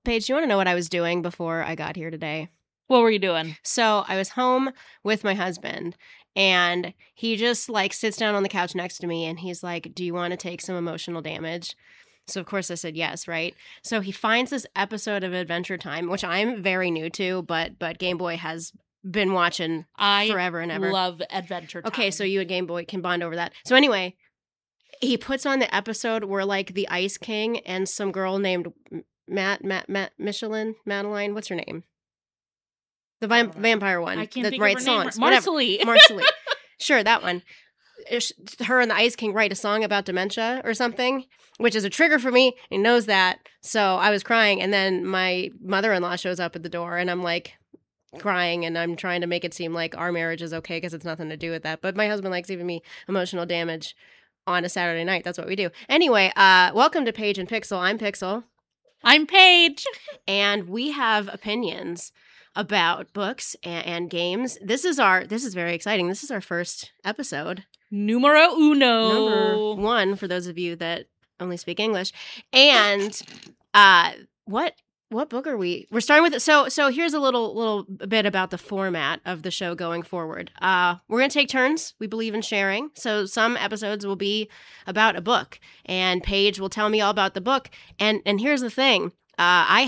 Paige, do you want to know what I was doing before I got here today? What were you doing? So I was home with my husband, and he just like sits down on the couch next to me, and he's like, "Do you want to take some emotional damage?" So of course I said yes, right? So he finds this episode of Adventure Time, which I'm very new to, but Game Boy has been watching forever and ever. I love Adventure Time. Okay, so you and Game Boy can bond over that. So anyway, he puts on the episode where like the Ice King and some girl named Madeline, what's her name? The vampire one. I can't think write of her songs. name. Marcelie. Marcelie. Sure, that one. Her and the Ice King write a song about dementia or something, which is a trigger for me. He knows that. So I was crying, and then my mother-in-law shows up at the door, and I'm like crying, and I'm trying to make it seem like our marriage is okay because it's nothing to do with that. But my husband likes giving me emotional damage on a Saturday night. That's what we do. Anyway, welcome to Paige and Pixel. I'm Pixel. I'm Paige. And we have opinions about books and games. This is very exciting. This is our first episode. Numero uno. Number one, for those of you that only speak English. And what book are we? We're starting with it. So here's a little bit about the format of the show going forward. We're going to take turns. We believe in sharing. So some episodes will be about a book, and Paige will tell me all about the book. And here's the thing. I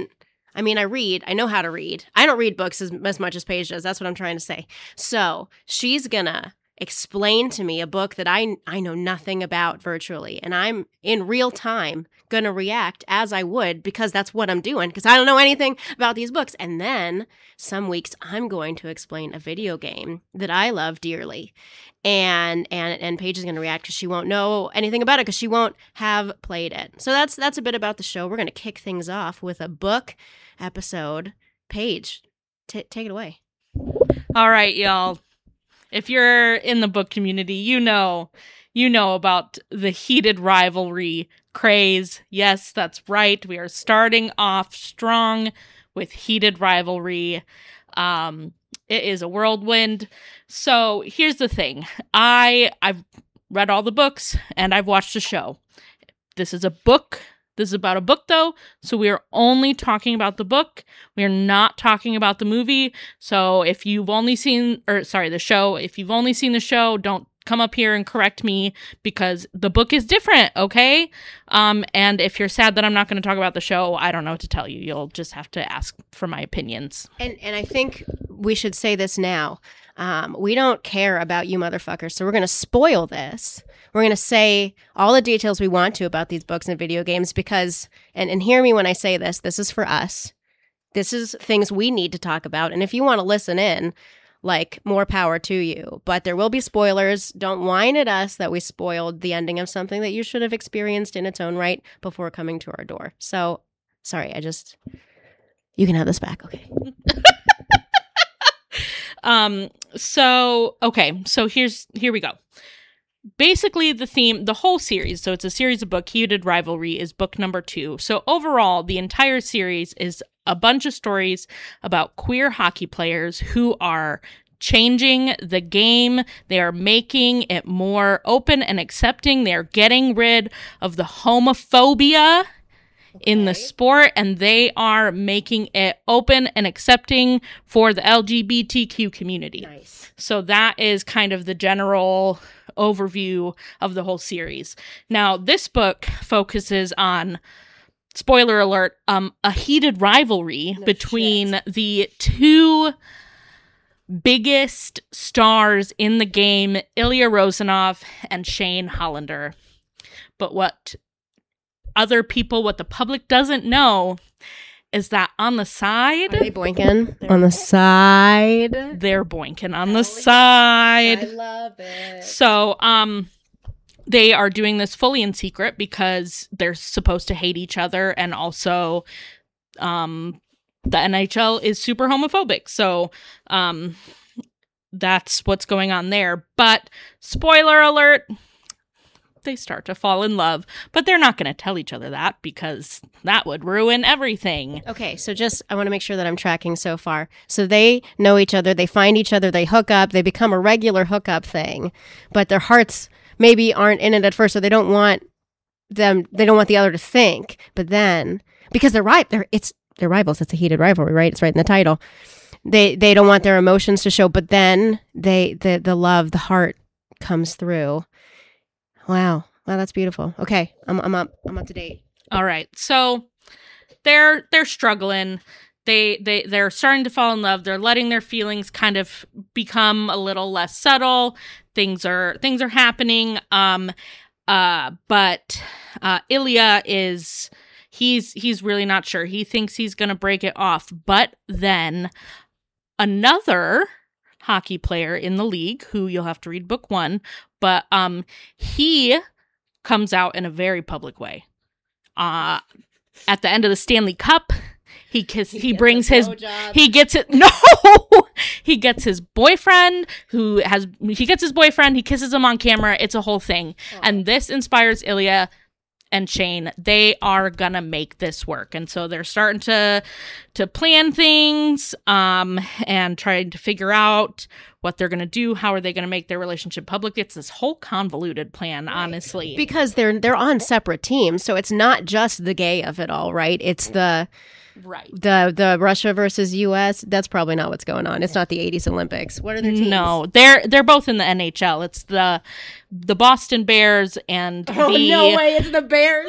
read. I know how to read. I don't read books as much as Paige does. That's what I'm trying to say. So she's going to explain to me a book that I know nothing about virtually, and I'm in real time going to react as I would, because that's what I'm doing, because I don't know anything about these books. And then some weeks I'm going to explain a video game that I love dearly, and Paige is going to react because she won't know anything about it because she won't have played it. So that's a bit about the show. We're going to kick things off with a book episode. Paige, take it away. All right, y'all. If you're in the book community, you know about the heated rivalry craze. Yes, that's right. We are starting off strong with heated rivalry. It is a whirlwind. So here's the thing. I've read all the books and I've watched the show. This is a book. This is about a book, though, so we are only talking about the book. We are not talking about the movie. So if you've only seen, the show, if you've only seen the show, don't come up here and correct me, because the book is different, okay? And if you're sad that I'm not going to talk about the show, I don't know what to tell you. You'll just have to ask for my opinions. And I think we should say this now. We don't care about you motherfuckers, so we're going to spoil this. We're going to say all the details we want to about these books and video games because, and hear me when I say this is for us. This is things we need to talk about. And if you want to listen in, like, more power to you. But there will be spoilers. Don't whine at us that we spoiled the ending of something that you should have experienced in its own right before coming to our door. So, sorry, you can have this back, okay? So here we go. Basically, the whole series, so it's a series of book, Heated Rivalry is book number 2. So overall, the entire series is a bunch of stories about queer hockey players who are changing the game. They are making it more open and accepting. They're getting rid of the homophobia in the sport, and they are making it open and accepting for the LGBTQ community. Nice. So that is kind of the general overview of the whole series. Now, this book focuses on, spoiler alert, a heated rivalry between the two biggest stars in the game, Ilya Rozanov and Shane Hollander. But what the public doesn't know is that on the side... Are they boinking on the side? They're boinking on the side. I love it. So, they are doing this fully in secret because they're supposed to hate each other, and also, the NHL is super homophobic. So, that's what's going on there. But, spoiler alert, they start to fall in love, but they're not going to tell each other that because that would ruin everything. Okay, so I want to make sure that I'm tracking so far. So they know each other, they find each other, they hook up, they become a regular hookup thing, but their hearts maybe aren't in it at first, so they don't want they don't want the other to think, but then because they're rivals, it's a heated rivalry, right? It's right in the title. They don't want their emotions to show, but then the love, the heart comes through. Wow, that's beautiful. Okay, I'm up to date. All right, so they're struggling. They're starting to fall in love. They're letting their feelings kind of become a little less subtle. Things are happening. But Ilya he's really not sure. He thinks he's gonna break it off, but then another hockey player in the league, who you'll have to read book 1, but he comes out in a very public way. At the end of the Stanley Cup, he gets his boyfriend he kisses him on camera. It's a whole thing. Oh. And this inspires Ilya and Shane. They are gonna make this work. And so they're starting to plan things and trying to figure out what they're gonna do. How are they gonna make their relationship public? It's this whole convoluted plan, right. Honestly. Because they're on separate teams, so it's not just the gay of it all, right? It's the Russia versus US. That's probably not what's going on. It's not the 80s Olympics. What are their teams? No, they're both in the NHL. It's the Boston Bears and no way, it's the Bears.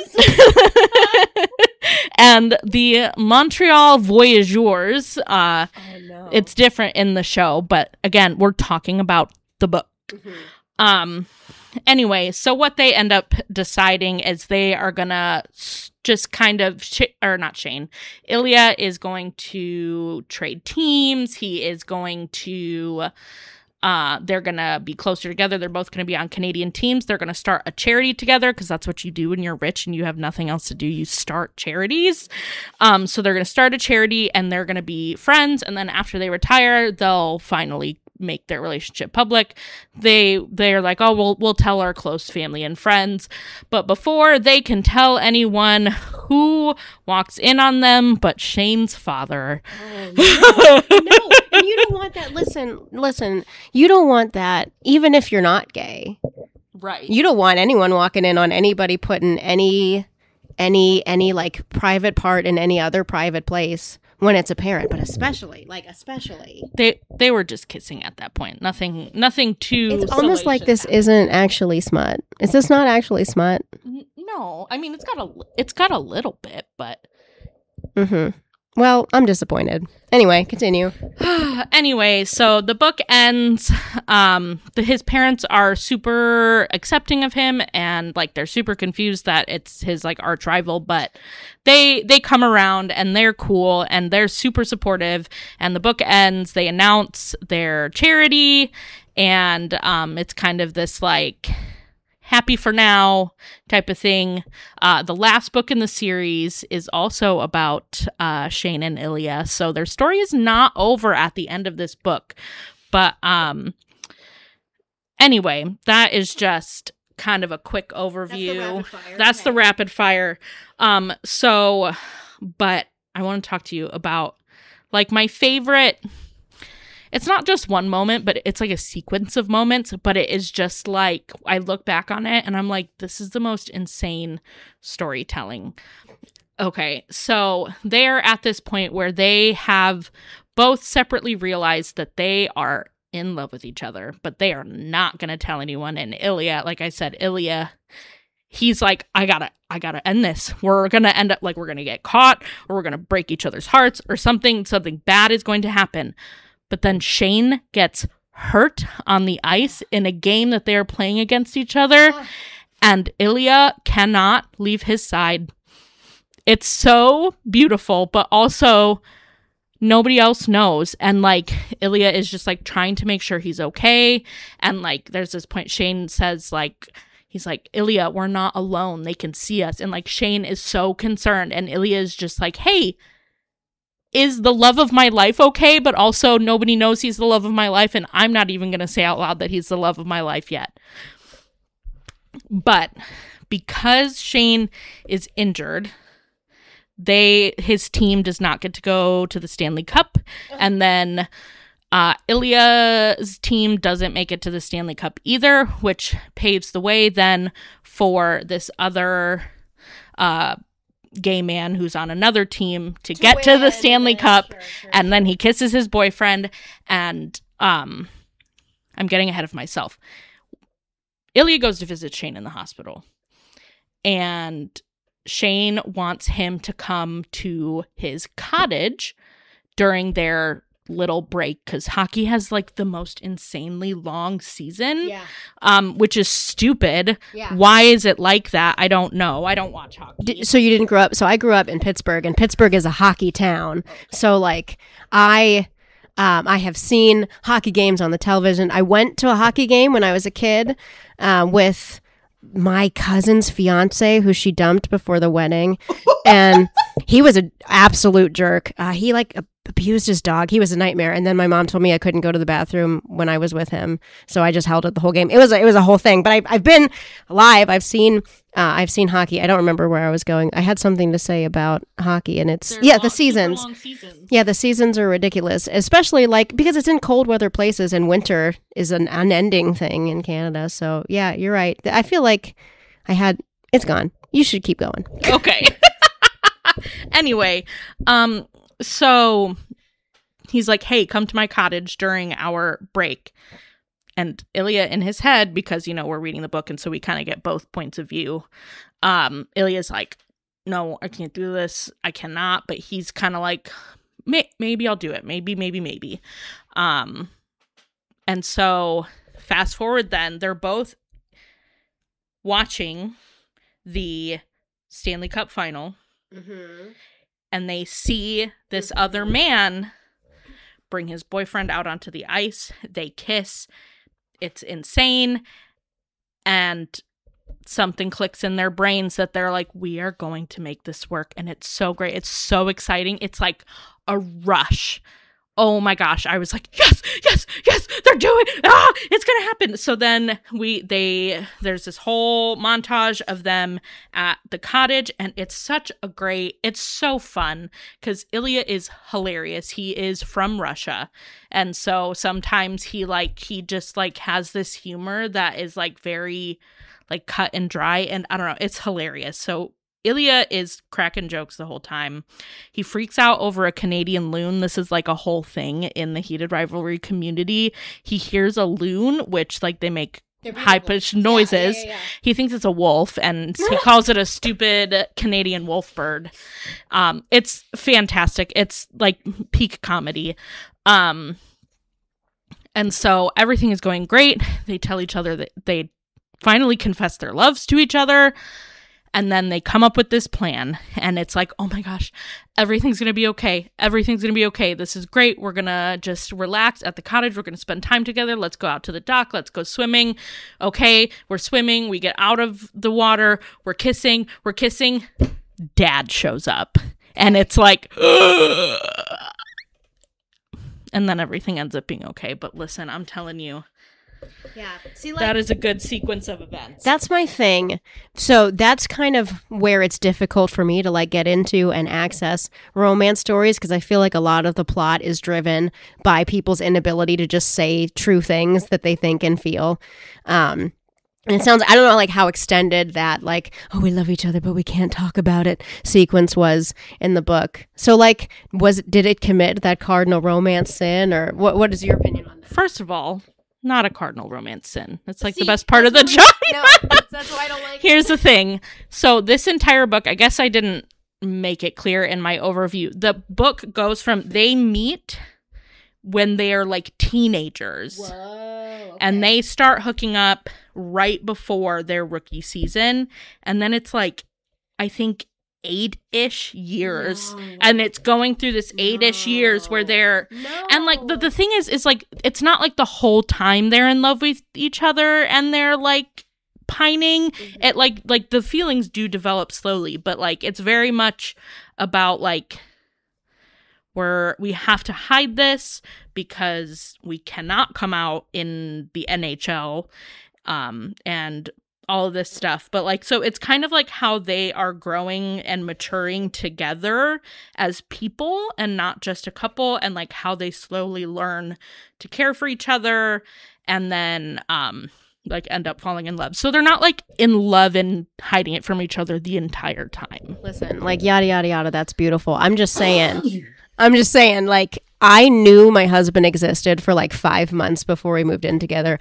And the Montreal Voyageurs. No. It's different in the show, but again, we're talking about the book. Mm-hmm. Anyway, so what they end up deciding is they are gonna just kind of, not Shane. Ilya is going to trade teams. He is going to, they're gonna be closer together. They're both gonna be on Canadian teams. They're gonna start a charity together because that's what you do when you're rich and you have nothing else to do. You start charities. So they're gonna start a charity and they're gonna be friends. And then after they retire, they'll finally make their relationship public. They're like, oh, we'll tell our close family and friends, but before they can tell anyone, who walks in on them but Shane's father. Oh, no, you don't want that. Listen, you don't want that even if you're not gay, right? You don't want anyone walking in on anybody putting any like private part in any other private place when it's a parent, but especially they were just kissing at that point. Nothing too. It's almost like this isn't actually smut. Is this not actually smut? No, I mean it's got a little bit, but. Mm-hmm. Well, I'm disappointed. Anyway, continue. Anyway, so the book ends. His parents are super accepting of him, and like they're super confused that it's his like arch rival, but they come around and they're cool and they're super supportive. And the book ends. They announce their charity, and it's kind of this like happy for now type of thing. The last book in the series is also about Shane and Ilya, so their story is not over at the end of this book. But anyway, that is just kind of a quick overview. That's the rapid fire. So, but I want to talk to you about like my favorite. It's not just one moment, but it's like a sequence of moments, but it is just like, I look back on it and I'm like, this is the most insane storytelling. Okay, so they're at this point where they have both separately realized that they are in love with each other, but they are not going to tell anyone. And Ilya, like I said, he's like, I gotta end this. We're going to end up like, we're going to get caught or we're going to break each other's hearts or something bad is going to happen. But then Shane gets hurt on the ice in a game that they are playing against each other. And Ilya cannot leave his side. It's so beautiful, but also nobody else knows. And like Ilya is just like trying to make sure he's okay. And like there's this point Shane says like, he's like, Ilya, we're not alone. They can see us. And like Shane is so concerned. And Ilya is just like, hey, is the love of my life okay? But also nobody knows he's the love of my life. And I'm not even going to say out loud that he's the love of my life yet. But because Shane is injured, his team does not get to go to the Stanley Cup. And then Ilya's team doesn't make it to the Stanley Cup either, which paves the way then for this other gay man who's on another team to get to the Stanley Cup. Sure. And then he kisses his boyfriend, and I'm getting ahead of myself. Ilya goes to visit Shane in the hospital, and Shane wants him to come to his cottage during their little break because hockey has like the most insanely long season, which is stupid. Why is it like that? I don't know. I don't watch hockey. So you didn't grow up? So I grew up in Pittsburgh, and Pittsburgh is a hockey town. So like I have seen hockey games on the television. I went to a hockey game when I was a kid with my cousin's fiance, who she dumped before the wedding, and he was an absolute jerk. He like abused his dog. He was a nightmare. And then my mom told me I couldn't go to the bathroom when I was with him, so I just held it the whole game. It was a whole thing. But I've been live. I've seen hockey. I don't remember where I was going. I had something to say about hockey, and it's the seasons. Yeah, the seasons are ridiculous, especially like because it's in cold weather places, and winter is an unending thing in Canada. So yeah, you're right. I feel like it's gone. You should keep going. Okay. Anyway, so he's like, hey, come to my cottage during our break. And Ilya in his head, because, we're reading the book, and so we kind of get both points of view. Ilya's like, no, I can't do this. I cannot. But he's kind of like, maybe I'll do it. Maybe. And so fast forward then, they're both watching the Stanley Cup final. Mm-hmm. And they see this other man bring his boyfriend out onto the ice. They kiss. It's insane. And something clicks in their brains that they're like, we are going to make this work. And it's so great. It's so exciting. It's like a rush. Oh my gosh. I was like, yes, they're doing it. It's going to happen. So then there's this whole montage of them at the cottage, and it's so fun because Ilya is hilarious. He is from Russia. And so sometimes he just like has this humor that is like very like cut and dry. And I don't know, it's hilarious. So Ilya is cracking jokes the whole time. He freaks out over a Canadian loon. This is like a whole thing in the Heated Rivalry community. He hears a loon, which like they make high-pitched noises. Yeah. He thinks it's a wolf, and he calls it a stupid Canadian wolf bird. It's fantastic. It's like peak comedy. And so everything is going great. They tell each other that they finally confess their loves to each other. And then they come up with this plan, and it's like, oh my gosh, everything's going to be okay. Everything's going to be okay. This is great. We're going to just relax at the cottage. We're going to spend time together. Let's go out to the dock. Let's go swimming. Okay, we're swimming. We get out of the water. We're kissing. Dad shows up, and it's like, ugh. And then everything ends up being okay. But listen, I'm telling you. Yeah. See, like, that is a good sequence of events. That's my thing. So that's kind of where it's difficult for me to like get into and access romance stories, because I feel like a lot of the plot is driven by people's inability to just say true things that they think and feel. And it sounds, I don't know like how extended that like, oh, we love each other, but we can't talk about it sequence was in the book. So like, did it commit that cardinal romance sin, or what is your opinion on that? First of all, not a cardinal romance sin. It's like the best part of the job. No, that's why I don't like Here's the thing. So this entire book, I guess I didn't make it clear in my overview. The book goes from they meet when they are like teenagers. Whoa, okay. And they start hooking up right before their rookie season. And then it's like, I think 8-ish years. No. And it's going through this 8-ish years where they're and like the thing is like it's not like the whole time they're in love with each other and they're like pining. Mm-hmm. It like the feelings do develop slowly, but like it's very much about like we have to hide this because we cannot come out in the NHL, and all of this stuff. But like, so it's kind of like how they are growing and maturing together as people and not just a couple, and like how they slowly learn to care for each other and then like end up falling in love. So they're not like in love and hiding it from each other the entire time. Listen, like yada yada yada, that's beautiful. I'm just saying, like, I knew my husband existed for like 5 months before we moved in together.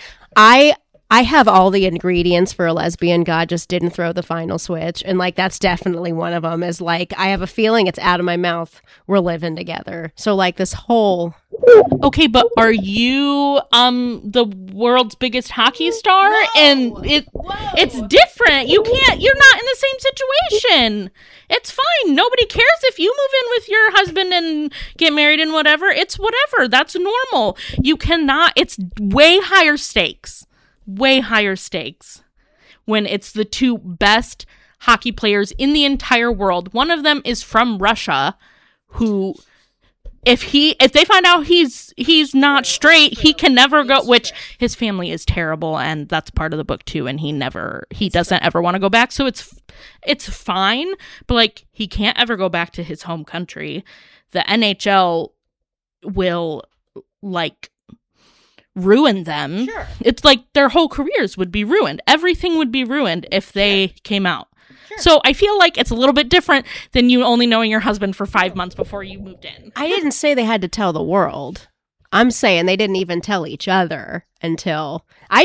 I have all the ingredients for a lesbian. God just didn't throw the final switch. And like, that's definitely one of them, is like, I have a feeling it's out of my mouth. We're living together. So like this whole... Okay, but are you the world's biggest hockey star? No. And it's different. You're not in the same situation. It's fine. Nobody cares if you move in with your husband and get married and whatever. It's whatever. That's normal. You cannot, it's way higher stakes. Way higher stakes when it's the two best hockey players in the entire world. One of them is from Russia, who if they find out he's not straight, he can never go, which his family is terrible, and that's part of the book too, and he doesn't ever want to go back. So it's fine, but like, he can't ever go back to his home country. The NHL will like ruin them. Sure. It's like their whole careers would be ruined. Everything would be ruined if they came out. Sure. So I feel like it's a little bit different than you only knowing your husband for 5 months before you moved in. I didn't say they had to tell the world. I'm saying they didn't even tell each other until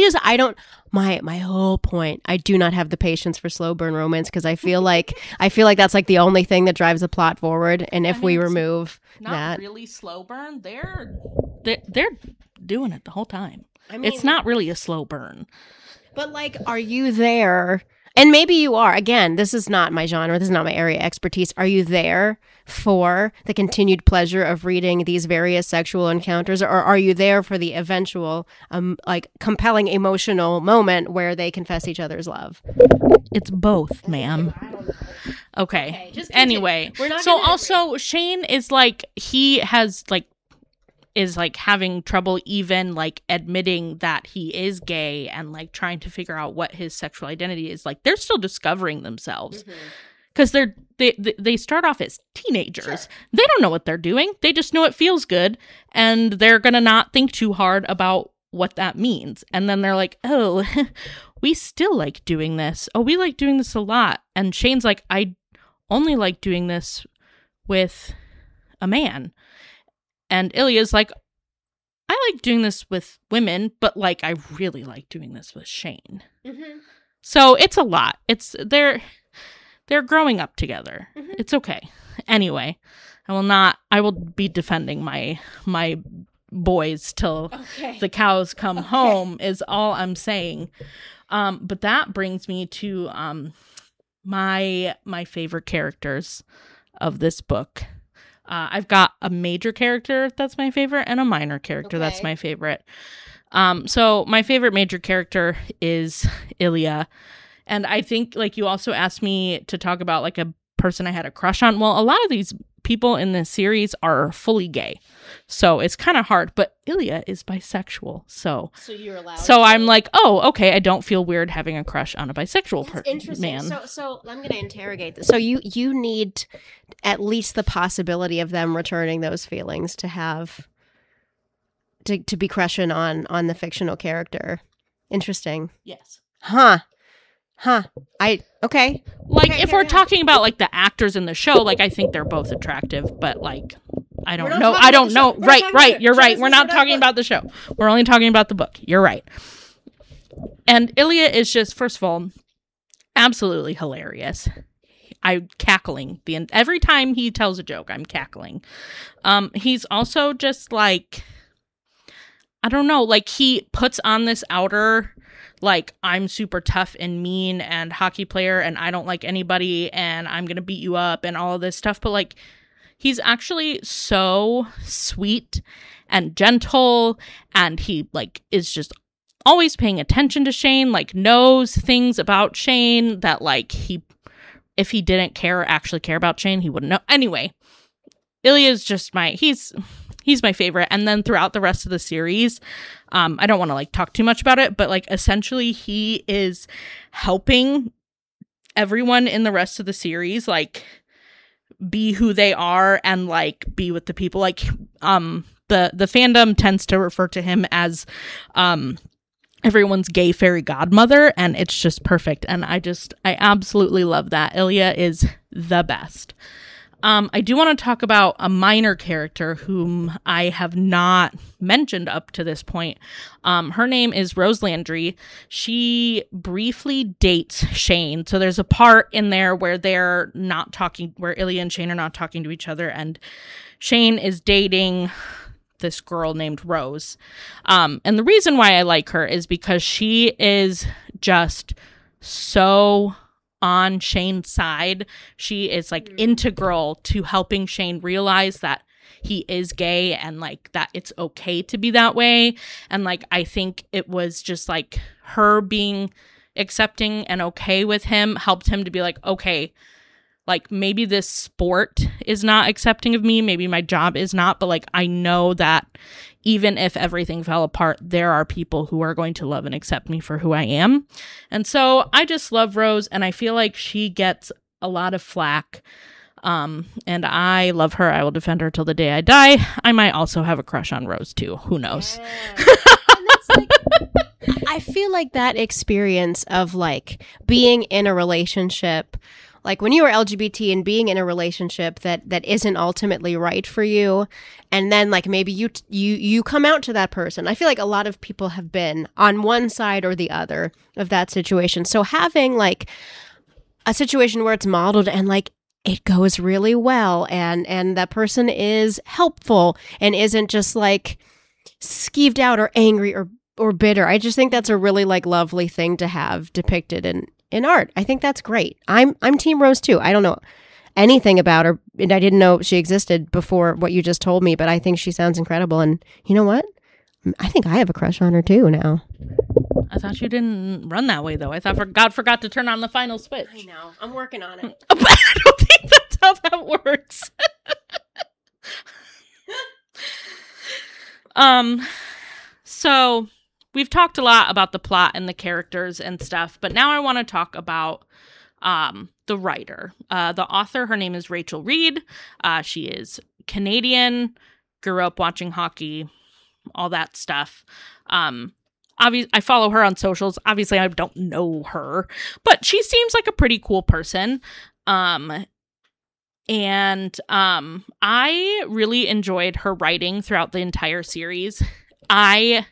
my whole point. I do not have the patience for slow burn romance, because I feel like that's like the only thing that drives the plot forward. And if we remove not that, really slow burn, they're doing it the whole time. I mean, it's not really a slow burn. But like, are you there? And maybe you are. Again, this is not my genre. This is not my area of expertise. Are you there for the continued pleasure of reading these various sexual encounters? Or are you there for the eventual, like, compelling emotional moment where they confess each other's love? It's both, ma'am. Okay. Just anyway. So also, Shane is like, is like having trouble even like admitting that he is gay and like trying to figure out what his sexual identity is. Like, they're still discovering themselves because they start off as teenagers. Sure. They don't know what they're doing. They just know it feels good, and they're gonna not think too hard about what that means. And then they're like, oh, we still like doing this. Oh, we like doing this a lot. And Shane's like, I only like doing this with a man. And Ilya's like, I like doing this with women, but like, I really like doing this with Shane. Mm-hmm. So it's a lot. They're growing up together. Mm-hmm. It's okay. Anyway, I will be defending my boys till the cows come home is all I'm saying. But that brings me to my favorite characters of this book. I've got a major character that's my favorite and a minor character that's my favorite. So my favorite major character is Ilya. And I think, like, you also asked me to talk about like a person I had a crush on. Well, a lot of these people in this series are fully gay, so it's kind of hard. But Ilya is bisexual, so you're allowed. So I'm like, oh, okay. I don't feel weird having a crush on a bisexual man. So I'm going to interrogate this. So you need at least the possibility of them returning those feelings to have to be crushing on the fictional character. Interesting. Yes. Okay. Like, if we're talking about like the actors in the show, like, I think they're both attractive, but like, I don't know. Right. You're right. We're not talking about the show. We're only talking about the book. You're right. And Ilya is just, first of all, absolutely hilarious. I'm cackling every time he tells a joke. I'm cackling. He's also just like, I don't know, like, he puts on this outer, like, I'm super tough and mean and hockey player and I don't like anybody and I'm gonna beat you up and all of this stuff, but like, he's actually so sweet and gentle, and he like is just always paying attention to Shane, like knows things about Shane that like if he didn't actually care about Shane, he wouldn't know. Anyway, Ilya is just he's he's my favorite. And then throughout the rest of the series, I don't want to like talk too much about it, but like essentially he is helping everyone in the rest of the series like be who they are and like be with the people. Like the fandom tends to refer to him as everyone's gay fairy godmother, and it's just perfect. And I absolutely love that. Ilya is the best. I do want to talk about a minor character whom I have not mentioned up to this point. Her name is Rose Landry. She briefly dates Shane. So there's a part in there where they're not talking, where Ilya and Shane are not talking to each other, and Shane is dating this girl named Rose. And the reason why I like her is because she is just so on Shane's side. She is like integral to helping Shane realize that he is gay and like that it's okay to be that way. And like I think it was just like her being accepting and okay with him helped him to be like, okay, like maybe this sport is not accepting of me, maybe my job is not, but like I know that even if everything fell apart, there are people who are going to love and accept me for who I am. And so I just love Rose, and I feel like she gets a lot of flack. And I love her. I will defend her till the day I die. I might also have a crush on Rose too. Who knows? Yeah. And that's like, I feel like that experience of like being in a relationship, like when you were LGBT and being in a relationship that isn't ultimately right for you, and then like maybe you come out to that person. I feel like a lot of people have been on one side or the other of that situation. So having like a situation where it's modeled and like it goes really well and that person is helpful and isn't just like skeeved out or angry or bitter. I just think that's a really like lovely thing to have depicted in art. I think that's great. I'm Team Rose too. I don't know anything about her, and I didn't know she existed before what you just told me, but I think she sounds incredible. And you know what? I think I have a crush on her too now. I thought you didn't run that way though. I thought God forgot to turn on the final switch. I know. I'm working on it. But I don't think that's how that works. So we've talked a lot about the plot and the characters and stuff, but now I want to talk about the writer. The author, her name is Rachel Reed. She is Canadian, grew up watching hockey, all that stuff. I follow her on socials. Obviously, I don't know her, but she seems like a pretty cool person. I really enjoyed her writing throughout the entire series. I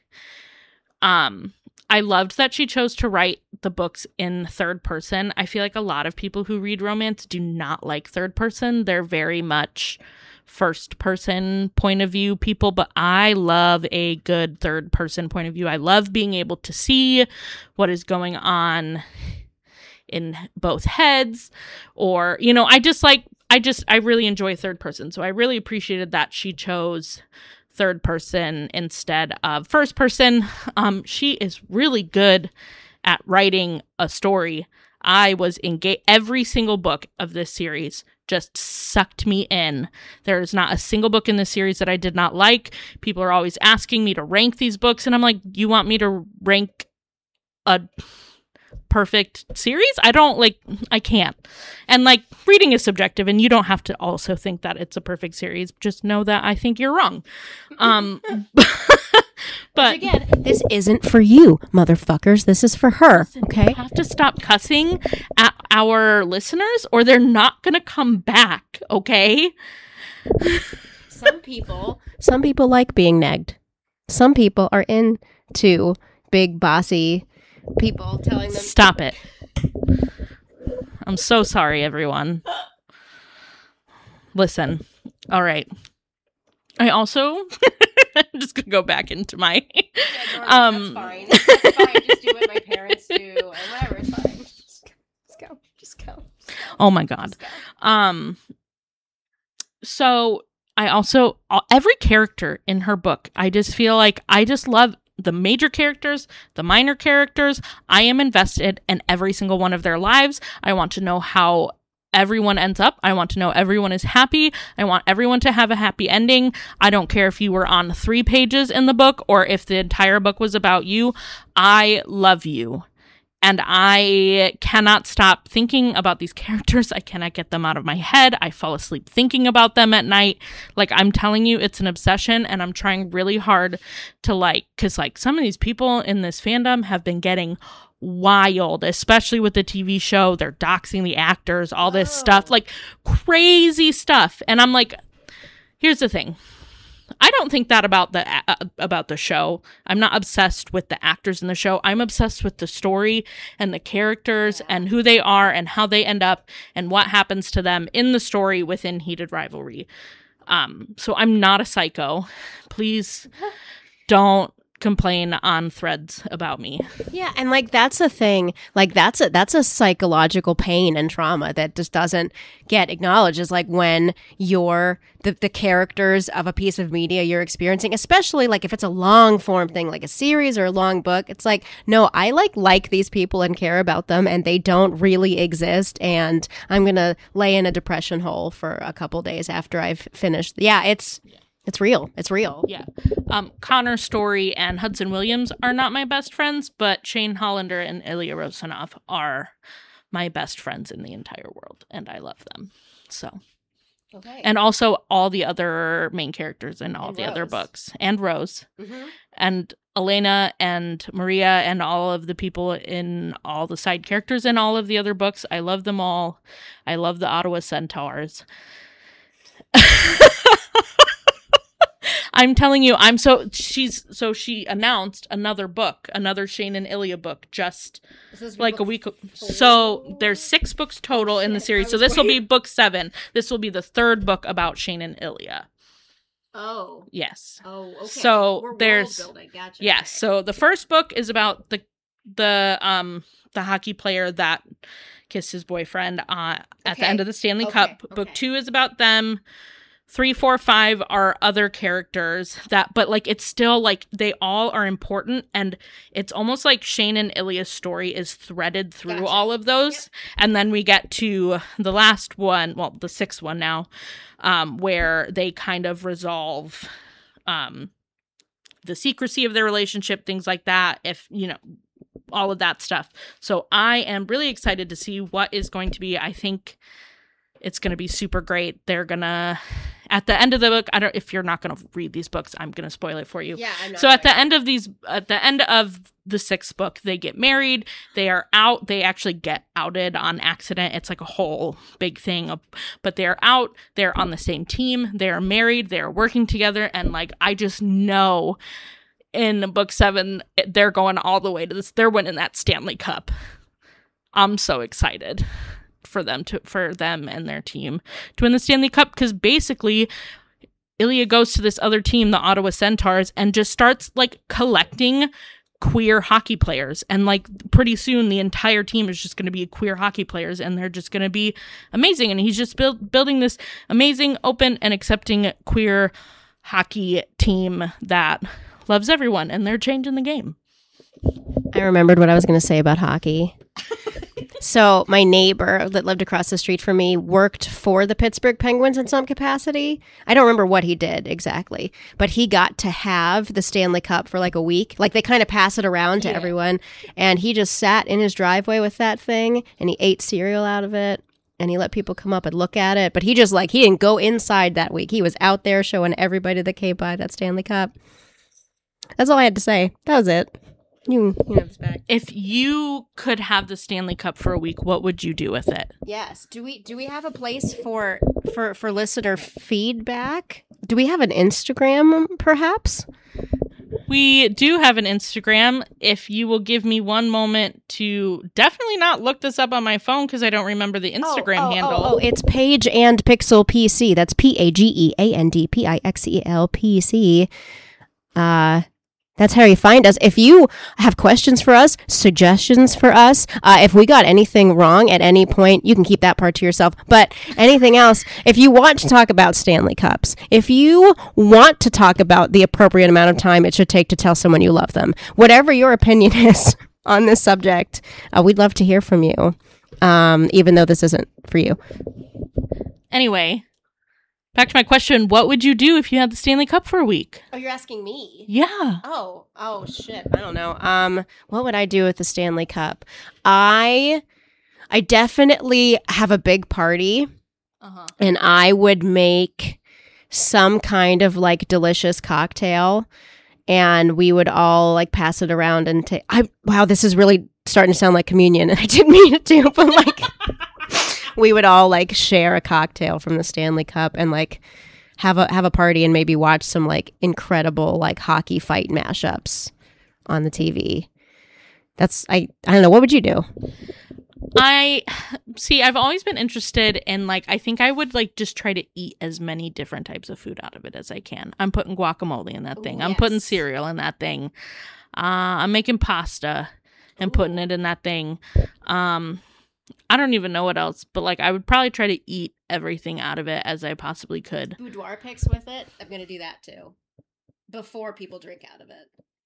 loved that she chose to write the books in third person. I feel like a lot of people who read romance do not like third person. They're very much first person point of view people, but I love a good third person point of view. I love being able to see what is going on in both heads, or, you know, I really enjoy third person. So I really appreciated that she chose third person instead of first person. She is really good at writing a story. I was engaged. Every single book of this series just sucked me in. There is not a single book in this series that I did not like. People are always asking me to rank these books, and I'm like, you want me to rank a perfect series? I can't. And like, reading is subjective, and you don't have to also think that it's a perfect series. Just know that I think you're wrong. But again, this isn't for you, motherfuckers. This is for her. Okay. You have to stop cussing at our listeners, or they're not gonna come back. Okay. Some people like being negged. Some people are into big bossy people telling them. Stop it. I'm so sorry, everyone. Listen. All right. I also I'm just gonna go back into my that's fine. That's fine. Just do what my parents do and whatever, it's fine. Just go. Oh my God. So I also every character in her book, I just feel like I just love the major characters, the minor characters. I am invested in every single one of their lives. I want to know how everyone ends up. I want to know everyone is happy. I want everyone to have a happy ending. I don't care if you were on 3 pages in the book or if the entire book was about you. I love you. And I cannot stop thinking about these characters. I cannot get them out of my head. I fall asleep thinking about them at night. Like, I'm telling you, it's an obsession, and I'm trying really hard to, like, because, like, some of these people in this fandom have been getting wild, especially with the TV show. They're doxing the actors, all this stuff, like, crazy stuff. And I'm like, here's the thing. I don't think that about the show. I'm not obsessed with the actors in the show. I'm obsessed with the story and the characters and who they are and how they end up and what happens to them in the story within Heated Rivalry. So I'm not a psycho. Please don't complain on threads about me. Yeah, and like that's a thing. Like that's a psychological pain and trauma that just doesn't get acknowledged. Is like when you're the characters of a piece of media you're experiencing, especially like if it's a long form thing like a series or a long book. It's like, no, I like these people and care about them, and they don't really exist, and I'm gonna lay in a depression hole for a couple days after I've finished. Yeah, it's real. It's real. Yeah. Connor Story and Hudson Williams are not my best friends, but Shane Hollander and Ilya Rosanov are my best friends in the entire world, and I love them. So, okay. And also all the other main characters in all the other books, and Rose, and Elena and Maria, and all of the people in all the side characters in all of the other books. I love them all. I love the Ottawa Centaurs. I'm telling you, she announced another book, another Shane and Ilya book, just like a week. So there's 6 books total in the series. So this will be book 7. This will be the 3rd book about Shane and Ilya. Oh. Yes. Oh, okay. So there's world building. Gotcha. Yes. So the first book is about the hockey player that kissed his boyfriend at the end of the Stanley Cup. Book 2 is about them. 3, 4, 5 are other characters but like it's still like they all are important, and it's almost like Shane and Ilya's story is threaded through all of those. Yep. And then we get to the last one, well, the 6th one now, where they kind of resolve the secrecy of their relationship, things like that, if all of that stuff. So I am really excited to see what is going to be. I think it's going to be super great. They're going to, at the end of the book, if you're not going to read these books, I'm going to spoil it for you. Yeah, I'm not. So at the end of the 6th book, they get married. They are out. They actually get outed on accident. It's like a whole big thing. But they're out. They're on the same team. They're married. They're working together. And like, I just know in book 7, they're going all the way to this. They're winning that Stanley Cup. I'm so excited for them and their team to win the Stanley Cup, because basically Ilya goes to this other team, the Ottawa Centaurs, and just starts like collecting queer hockey players, and like pretty soon the entire team is just going to be queer hockey players, and they're just going to be amazing. And he's just building this amazing, open and accepting queer hockey team that loves everyone, and they're changing the game. I remembered what I was going to say about hockey. So my neighbor that lived across the street from me worked for the Pittsburgh Penguins in some capacity. I don't remember what he did exactly, but he got to have the Stanley Cup for like a week. Like they kind of pass it around to everyone. And he just sat in his driveway with that thing, and he ate cereal out of it, and he let people come up and look at it. But he just he didn't go inside that week. He was out there showing everybody that came by that Stanley Cup. That's all I had to say. That was it. You have this back. If you could have the Stanley Cup for a week, what would you do with it? Yes. Do we have a place for listener feedback? Do we have an Instagram, perhaps? We do have an Instagram. If you will give me one moment to definitely not look this up on my phone, because I don't remember the Instagram handle. It's Page and Pixel PC. That's PAGEANDPIXEL PC. That's how you find us. If you have questions for us, suggestions for us, if we got anything wrong at any point, you can keep that part to yourself. But anything else, if you want to talk about Stanley Cups, if you want to talk about the appropriate amount of time it should take to tell someone you love them, whatever your opinion is on this subject, we'd love to hear from you. even though this isn't for you. Anyway, back to my question. What would you do if you had the Stanley Cup for a week? Oh, you're asking me? Yeah. Oh, shit. I don't know. What would I do with the Stanley Cup? I definitely have a big party, and I would make some kind of like delicious cocktail, and we would all like pass it around and take. Wow, this is really starting to sound like communion, and I didn't mean it to, but like we would all like share a cocktail from the Stanley Cup and like have a party and maybe watch some like incredible like hockey fight mashups on the TV. I don't know. What would you do? I've always been interested in like, I think I would like just try to eat as many different types of food out of it as I can. I'm putting guacamole in that thing. I'm putting cereal in that thing. I'm making pasta and putting it in that thing. I don't even know what else, but like I would probably try to eat everything out of it as I possibly could. Boudoir pics with it. I'm going to do that too. Before people drink out of it.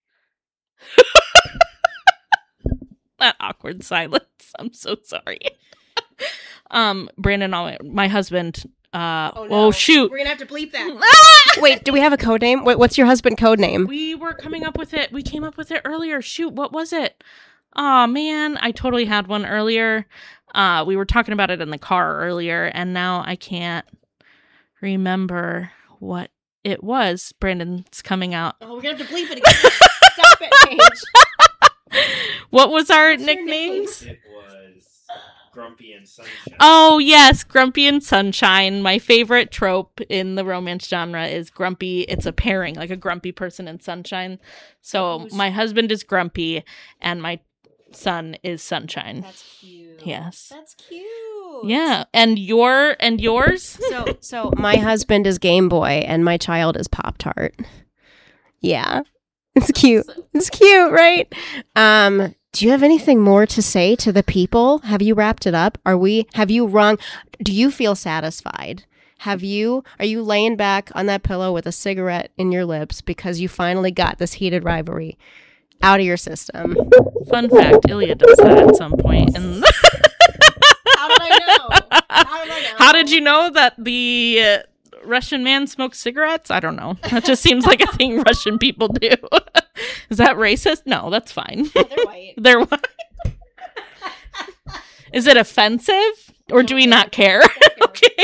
That awkward silence. I'm so sorry. Brandon, my husband. Oh shoot! We're gonna have to bleep that. Wait, do we have a code name? What's your husband code name? We were coming up with it. We came up with it earlier. Shoot, what was it? Oh man, I totally had one earlier. We were talking about it in the car earlier, and now I can't remember what it was. Brandon's coming out. Oh, we're gonna have to bleep it again. Stop it, Paige. What was our nicknames? It was Grumpy and Sunshine. Oh, yes, Grumpy and Sunshine. My favorite trope in the romance genre is grumpy. It's a pairing, like a grumpy person and sunshine. So my husband is Grumpy, and my son is Sunshine. That's cute. Yes. That's cute. Yeah. And yours? So my husband is Game Boy, and my child is Pop-Tart. Yeah. It's cute. It's cute, right? Do you have anything more to say to the people? Have you wrapped it up? Have you rung? Do you feel satisfied? Are you laying back on that pillow with a cigarette in your lips because you finally got this heated rivalry out of your system? Fun fact, Ilya does that at some point. And How did I know? How did you know that the Russian man smokes cigarettes? I don't know. That just seems like a thing Russian people do. Is that racist? No, that's fine. Oh, they're white. They're white. Is it offensive? Or do we not care? Okay.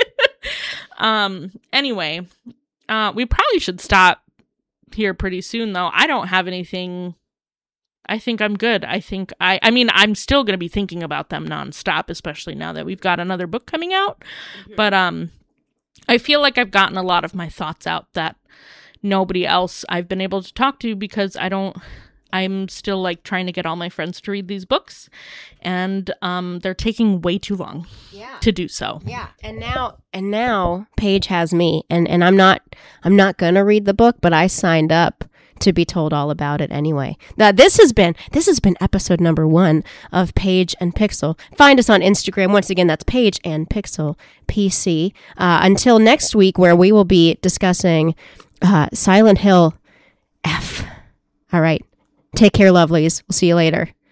Anyway, we probably should stop here pretty soon, though. I don't have anything. I think I'm good. I mean, I'm still going to be thinking about them nonstop, especially now that we've got another book coming out. Mm-hmm. But I feel like I've gotten a lot of my thoughts out that nobody else I've been able to talk to, because I'm still like trying to get all my friends to read these books, and they're taking way too long to do so. Yeah. And now Paige has me, and I'm not going to read the book, but I signed up to be told all about it anyway. Now, this has been episode number 1 of Paige and Pixel. Find us on Instagram. Once again, that's Paige and Pixel PC. Until next week, where we will be discussing Silent Hill F. All right. Take care, lovelies. We'll see you later.